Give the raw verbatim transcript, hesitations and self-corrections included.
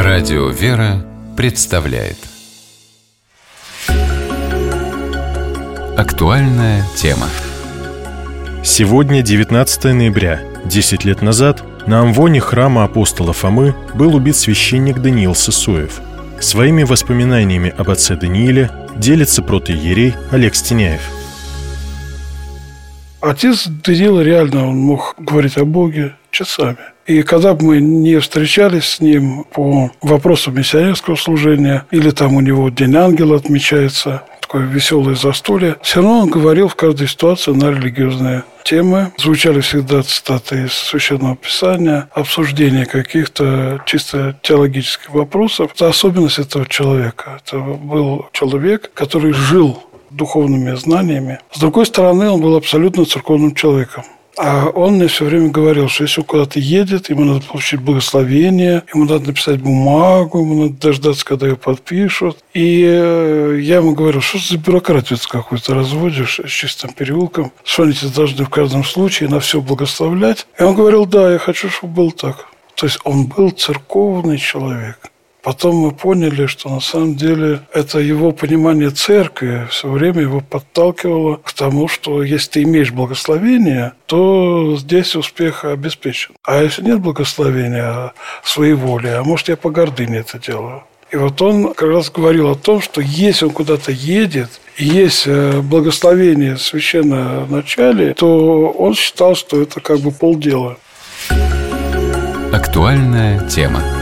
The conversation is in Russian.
Радио «Вера» представляет актуальная тема. Сегодня девятнадцатое ноября. Десять лет назад на амвоне храма апостола Фомы был убит священник Даниил Сысоев. Своими воспоминаниями об отце Данииле делится протоиерей Олег Стеняев. Отец Даниил реально он мог говорить о Боге часами. И когда бы мы не встречались с ним по вопросу миссионерского служения, или там у него День ангела отмечается, такое веселое застолье, все равно он говорил в каждой ситуации на религиозные темы. Звучали всегда цитаты из Священного Писания, обсуждение каких-то чисто теологических вопросов. Это особенность этого человека. Это был человек, который жил духовными знаниями. С другой стороны, он был абсолютно церковным человеком. А он мне все время говорил, что если он куда-то едет, ему надо получить благословение, ему надо написать бумагу, ему надо дождаться, когда ее подпишут. И я ему говорил, что за бюрократию ты какую-то разводишь с чистым переулком, что они тебе должны в каждом случае на все благословлять. И он говорил, да, я хочу, чтобы был так. То есть он был церковный человек. Потом мы поняли, что на самом деле это его понимание церкви все время его подталкивало к тому, что если ты имеешь благословение, то здесь успех обеспечен. А если нет благословения, своей воли, а может, я по гордыне это делаю. И вот он как раз говорил о том, что если он куда-то едет, и есть благословение священное в начале, то он считал, что это как бы полдела. Актуальная тема.